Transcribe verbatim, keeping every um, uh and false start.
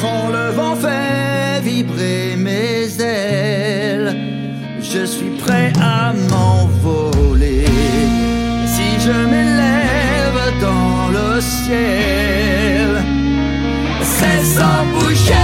Quand le vent fait vibrer mes ailes, je suis prêt à m'envoler. Si je m'élève dans le ciel, c'est sans bouger.